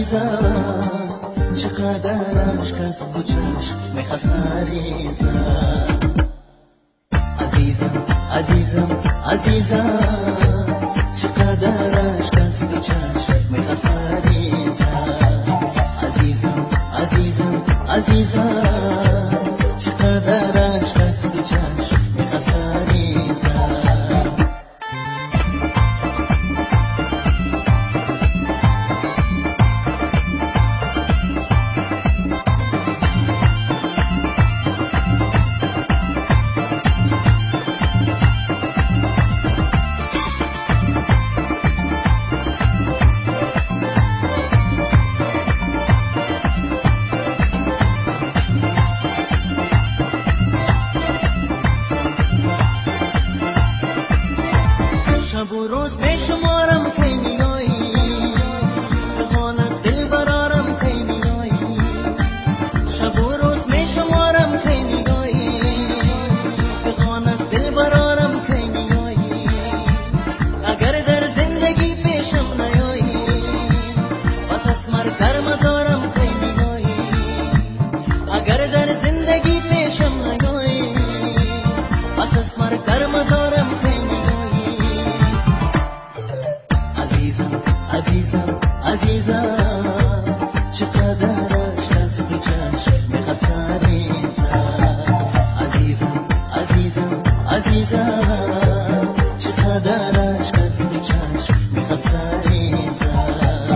عزیزم چقدر عشق از تو چشم میخواست عزیزم عزیزم عزیزم عزیزم چقدر عشق از تو چشم میخواست عزیزم عزیزم عزیزم عزیزم چقدر عشق از تو چشم میخواست عزیزم شب و روز بشمارم کی میایی بهانه دل برارم کی میایی شب و روز میشمارم کی میایی بهانه دل برارم کی میایی اگر در زندگی پیشم نیایی پس از مرگ در مزارم کی میایی اگر در زندگی پیشم نیایی پس از مرگ در مزارم کی عزیزم عزیزم چقدر عشق از تو چشم میخواست عزیزم عزیزم عزیزم عزیزم چقدر عشق از تو چشم میخواست عزیزم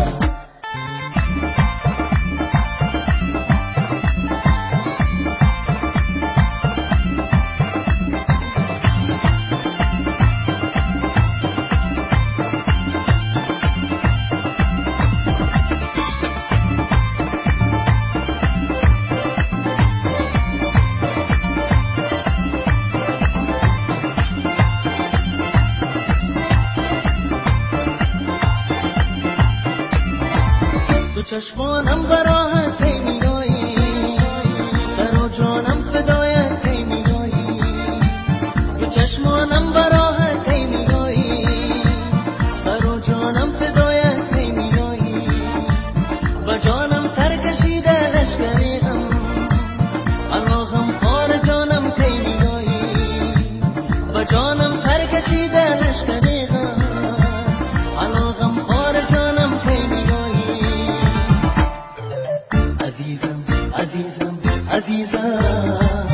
چشمانم براهت کی میایی سر و جانم فدایت کی میایی تو چشمانم براهت کی میایی سر و جانم فدایت کی میایی با جانم سر کشیده لشکری غم اللهم خار جانم کی میایی با جانم سر کشیده لشکری غم اللهم خار جانم کی میایی عزیزم عزیزم عزیزم